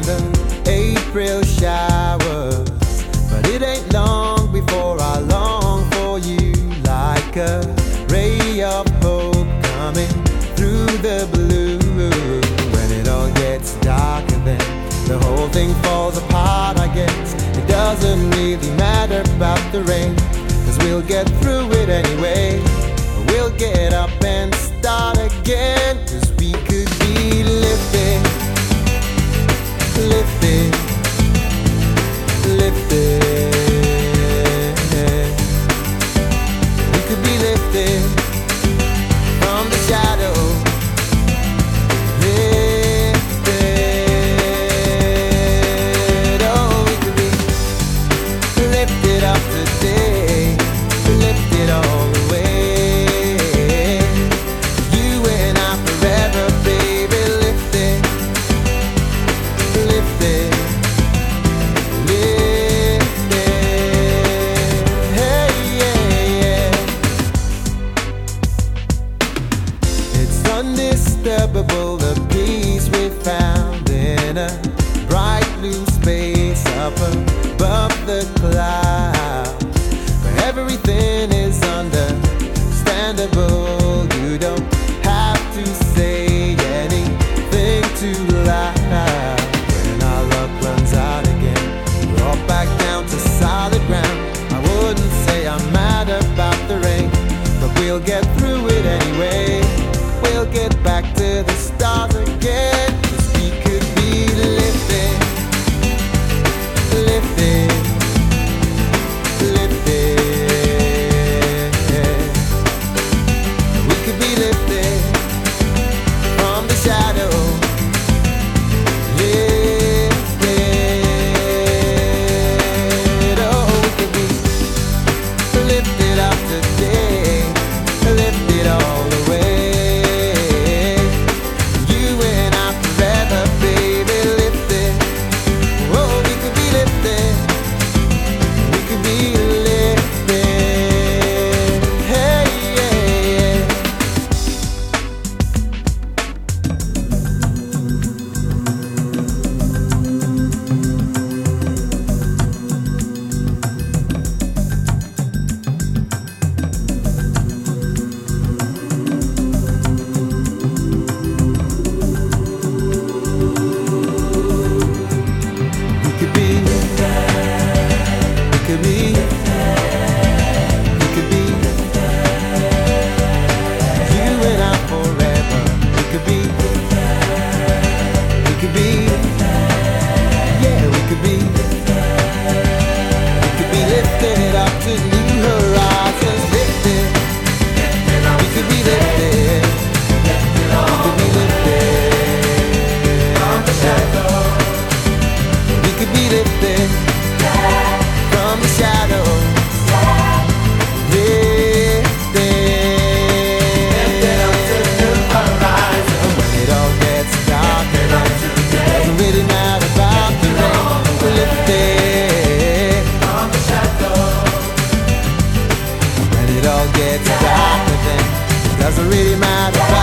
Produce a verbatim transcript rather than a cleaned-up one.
random April showers, but it ain't long before I long for you, like a ray of hope coming through the blue. When it all gets darker, then the whole thing falls apart, I guess. It doesn't really matter about the rain, 'cause we'll get through it anyway. We'll get up and start again, 'cause we could be lifted, lifted, lifted. We could be lifted from the shadow, lifted. Oh, we could be lifted up today, lifted all the way. Undisturbable, the peace we found in a bright blue space up above the clouds, where everything is understandable. You don't have to say anything too loud. When our luck runs out again, we're all back down to solid ground. I wouldn't say I'm mad about the rain, but we'll get through it anyway. We'll get back to the start again, 'cause we could be lifted, lifted, lifted. We could be lifted from the shadow, lifted. Oh, we could be lifted up today, lifted all the way. Gets darker, then it doesn't really matter.